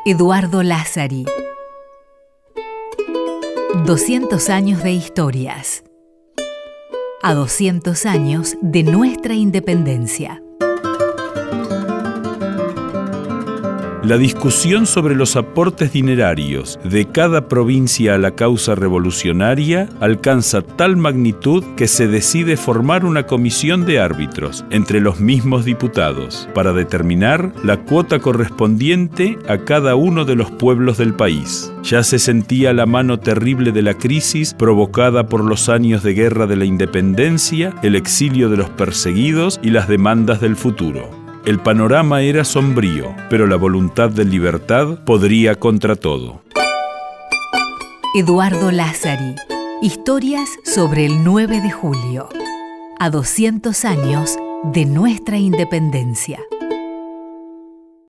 Eduardo Lázari. 200 años de historias. A 200 años de nuestra independencia. La discusión sobre los aportes dinerarios de cada provincia a la causa revolucionaria alcanza tal magnitud que se decide formar una comisión de árbitros entre los mismos diputados para determinar la cuota correspondiente a cada uno de los pueblos del país. Ya se sentía la mano terrible de la crisis provocada por los años de guerra de la independencia, el exilio de los perseguidos y las demandas del futuro. El panorama era sombrío, pero la voluntad de libertad podría contra todo. Eduardo Lázari. Historias sobre el 9 de julio. A 200 años de nuestra independencia.